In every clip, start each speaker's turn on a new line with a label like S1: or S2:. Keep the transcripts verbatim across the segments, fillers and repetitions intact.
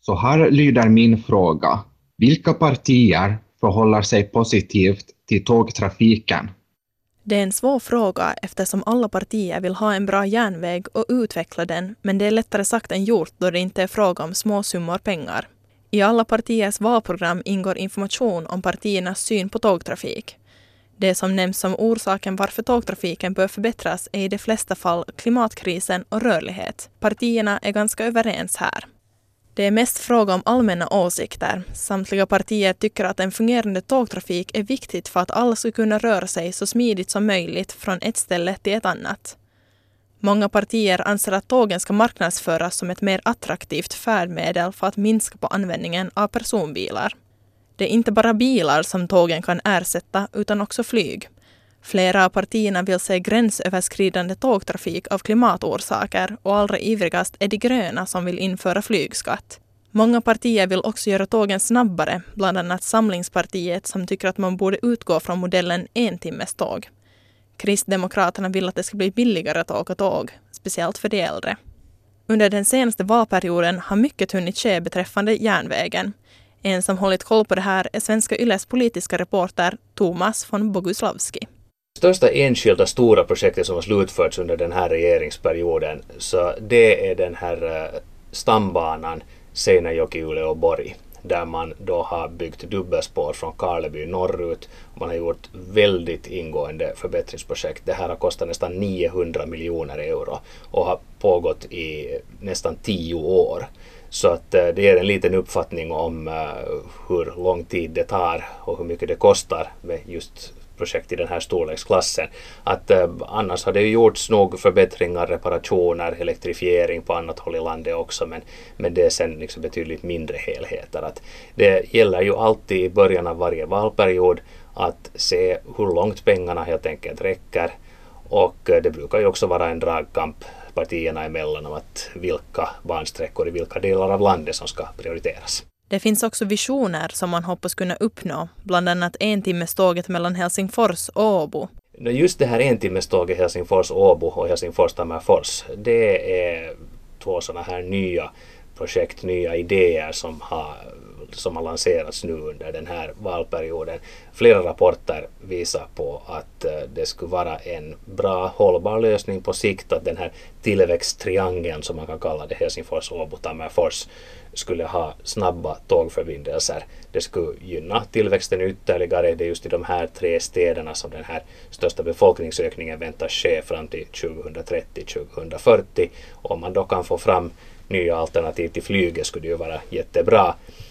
S1: Så här lyder min fråga. Vilka partier förhåller sig positivt till tågtrafiken?
S2: Det är en svår fråga eftersom alla partier vill ha en bra järnväg och utveckla den, men det är lättare sagt än gjort då det inte är fråga om små summor pengar. I alla partiers valprogram ingår information om partiernas syn på tågtrafik. Det som nämns som orsaken varför tågtrafiken bör förbättras är i de flesta fall klimatkrisen och rörlighet. Partierna är ganska överens här. Det är mest fråga om allmänna åsikter. Samtliga partier tycker att en fungerande tågtrafik är viktigt för att alla ska kunna röra sig så smidigt som möjligt från ett ställe till ett annat. Många partier anser att tågen ska marknadsföras som ett mer attraktivt färdmedel för att minska på användningen av personbilar. Det är inte bara bilar som tågen kan ersätta utan också flyg. Flera av partierna vill se gränsöverskridande tågtrafik av klimatorsaker och allra ivrigast är de gröna som vill införa flygskatt. Många partier vill också göra tågen snabbare, bland annat Samlingspartiet som tycker att man borde utgå från modellen en timmes tåg. Kristdemokraterna vill att det ska bli billigare att åka tåg, speciellt för de äldre. Under den senaste valperioden har mycket hunnit ske beträffande järnvägen. En som hållit koll på det här är Svenska Yles politiska reporter Thomas von Boguslavski.
S3: Största enskilda stora projektet som har slutförts under den här regeringsperioden, så det är den här stambanan Seinäjoki-Uleåborg, där man då har byggt dubbelspår från Karleby norrut. Man har gjort väldigt ingående förbättringsprojekt. Det här har kostat nästan niohundra miljoner euro och har pågått i nästan tio år. Så att det ger en liten uppfattning om hur lång tid det tar och hur mycket det kostar med just projekt i den här storleksklassen. Att eh, annars har det ju gjorts nog förbättringar, reparationer, elektrifiering på annat håll i landet också, men, men det är sen liksom betydligt mindre helheter. Att det gäller ju alltid i början av varje valperiod att se hur långt pengarna helt enkelt räcker, och eh, det brukar ju också vara en dragkamp partierna emellan om att vilka bansträckor i vilka delar av landet som ska prioriteras.
S2: Det finns också visioner som man hoppas kunna uppnå, bland annat en timmes tåget mellan Helsingfors och Åbo.
S3: Just det här en timmes tåget Helsingfors-Åbo och Helsingfors-Tammerfors, det är två sådana här nya projekt, nya idéer som har, som har lanserats nu under den här valperioden. Flera rapporter visar på att det skulle vara en bra hållbar lösning på sikt, att den här tillväxttriangeln som man kan kalla det, Helsingfors, Åbo, Tammerfors, skulle ha snabba tågförbindelser. Det skulle gynna tillväxten ytterligare. Det är just i de här tre städerna som den här största befolkningsökningen väntas ske fram till tjugohundratrettio till tjugohundrafyrtio. Om man då kan få fram nya alternativ till flyget skulle det ju vara jättebra.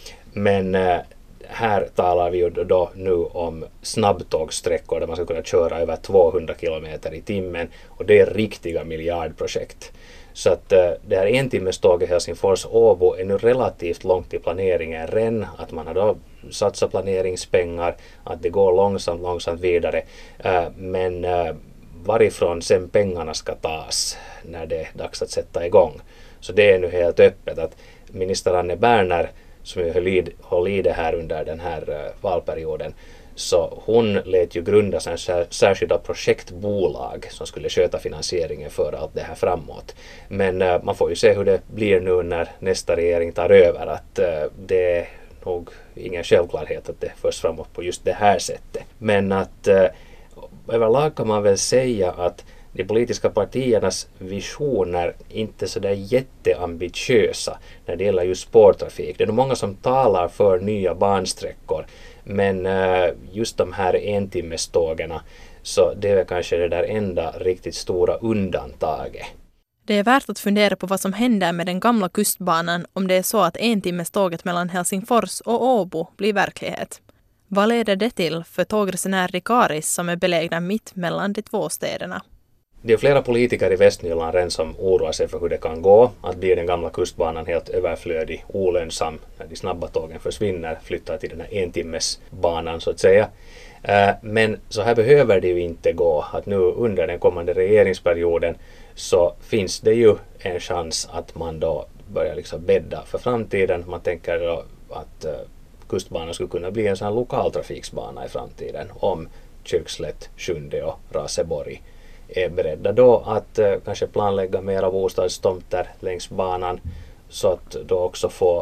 S3: Men eh, här talar vi ju då nu om snabbtågsträckor där man ska kunna köra över tvåhundra kilometer i timmen, och det är riktiga miljardprojekt. Så att eh, det här en timmes tåget Helsingfors-Åbo är nu relativt långt i planeringen redan, att man har då satsat planeringspengar, att det går långsamt, långsamt vidare. Eh, men eh, varifrån sen pengarna ska tas när det är dags att sätta igång. Så det är nu helt öppet att minister Anne Berner, som ju höll i, höll i det här under den här uh, valperioden, så hon lät ju grunda en särskilda projektbolag som skulle sköta finansieringen för allt det här framåt. Men uh, man får ju se hur det blir nu när nästa regering tar över, att uh, det är nog ingen självklarhet att det förs framåt på just det här sättet. Men att uh, överlag kan man väl säga att de politiska partiernas visioner inte så där jätteambitiösa när det gäller just spårtrafik. Det är nog många som talar för nya bansträckor, men just de här entimmestågerna, så det är kanske det där enda riktigt stora undantaget.
S2: Det är värt att fundera på vad som händer med den gamla kustbanan om det är så att entimmeståget mellan Helsingfors och Åbo blir verklighet. Vad leder det till för tågresenärer i Karis som är belägna mitt mellan de två städerna?
S3: Det är flera politiker i Västnyland redan som oroar sig för hur det kan gå, att blir den gamla kustbanan helt överflödig, olönsam när de snabba tågen försvinner, flyttar till den här entimmesbanan så att säga. Men så här behöver det ju inte gå, att nu under den kommande regeringsperioden så finns det ju en chans att man då börjar liksom bädda för framtiden. Man tänker då att kustbanan skulle kunna bli en sån här lokaltrafiksbana i framtiden om Kyrkslätt, Sjunde och Raseborg är beredda då att eh, kanske planlägga mera bostadstomter längs banan, så att då också få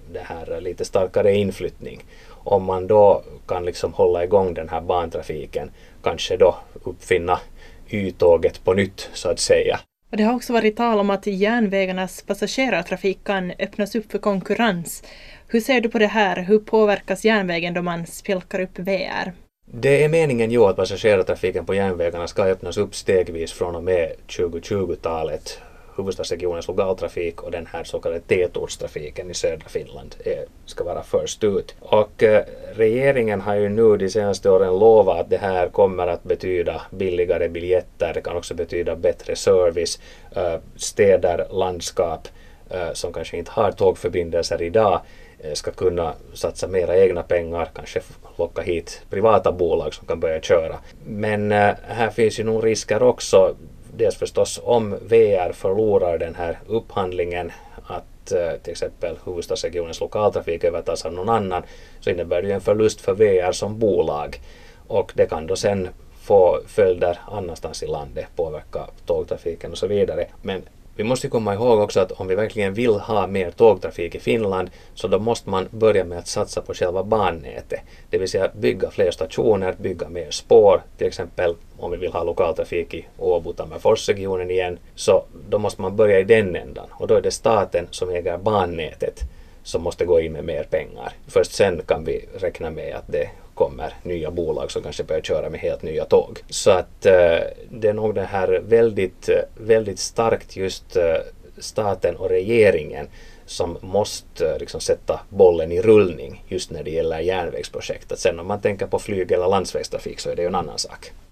S3: det här lite starkare inflyttning. Om man då kan liksom hålla igång den här bantrafiken, kanske då uppfinna Y-tåget på nytt så att säga.
S2: Och det har också varit tal om att järnvägarnas passagerartrafik kan öppnas upp för konkurrens. Hur ser du på det här? Hur påverkas järnvägen då man spjälkar upp V R?
S3: Det är meningen ju att passagerartrafiken på järnvägarna ska öppnas upp stegvis från och med tjugo-tjugo-talet. Huvudstadsregionens lokaltrafik och den här så kallade tätortstrafiken i södra Finland är, ska vara först ut. Och eh, regeringen har ju nu de senaste åren lovat att det här kommer att betyda billigare biljetter, det kan också betyda bättre service, eh, städer, landskap eh, som kanske inte har tågförbindelser idag eh, ska kunna satsa mera egna pengar, kanske locka hit privata bolag som kan börja köra. Men eh, här finns ju nog risker också. Dels förstås om V R förlorar den här upphandlingen, att eh, till exempel huvudstadsregionens lokaltrafik övertas av någon annan, så innebär det ju en förlust för V R som bolag. Och det kan då sen få följder annanstans i landet, påverka tågtrafiken och så vidare. Men vi måste komma ihåg också att om vi verkligen vill ha mer tågtrafik i Finland, så då måste man börja med att satsa på själva bannätet. Det vill säga bygga fler stationer, bygga mer spår. Till exempel om vi vill ha lokaltrafik i Åbo, Tammerforsregionen igen, så då måste man börja i den ändan. Och då är det staten som äger bannätet som måste gå in med mer pengar. Först sen kan vi räkna med att det kommer nya bolag som kanske börjar köra med helt nya tåg. Så att eh, det är nog det här väldigt, väldigt starkt just eh, staten och regeringen som måste eh, liksom sätta bollen i rullning just när det gäller järnvägsprojekt. Att sen om man tänker på flyg eller landsvägstrafik så är det ju en annan sak.